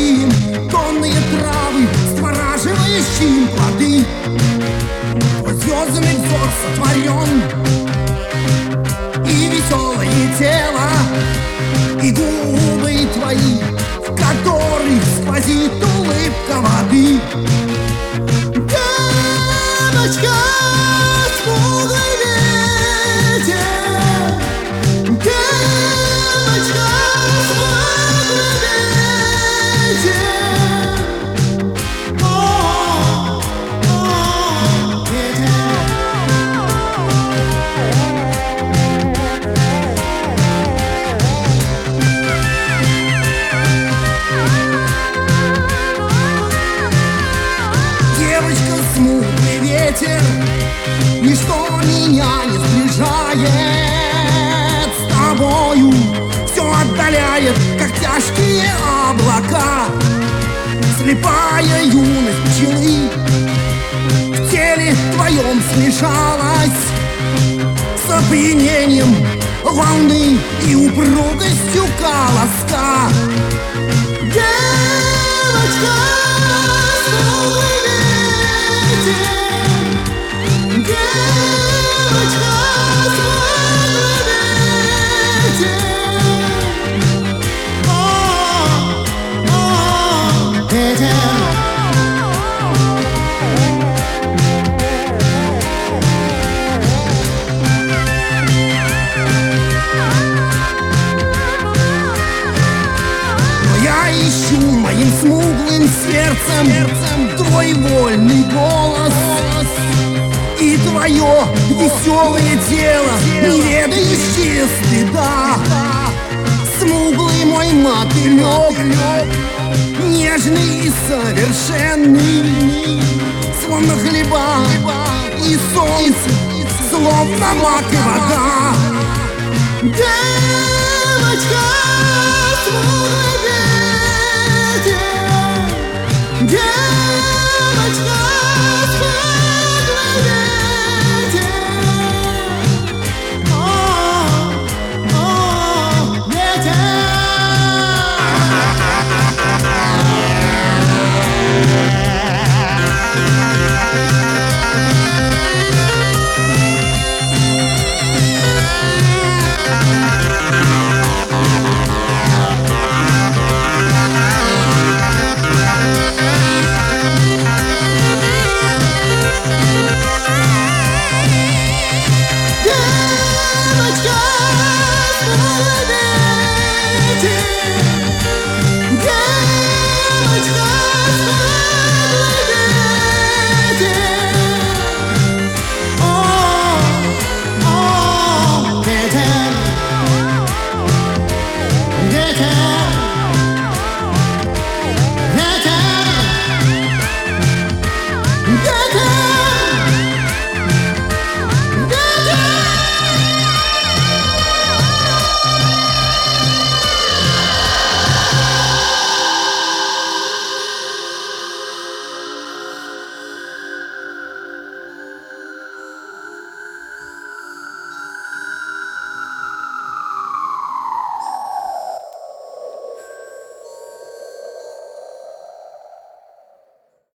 диким, тонные травы, створаживающие плоды. Твой звездный взор сотворен, и веселое тело, и губы твои, в которых сквозит улыбка воды. Девочка, смуглый ветер, девочка, смуглый ветер. О, ветер. Девочка, смуглый ветер, ничто меня не сближает с тобою, все отдаляет, как тяжкие облака. Слепая юность пчелы в теле твоем смешалась с опьянением волны и упругостью колоска. Девочка, смуглый ветер, девочка, смуглый ветер. Ветер. Но я ищу моим смуглым сердцем твой вольный голос и твое веселое тело, не ведающее стыда. Смуглый мой мотылек, нежный и совершенный, словно хлеба и солнце, словно мак и вода. Девочка, смуглый ветер.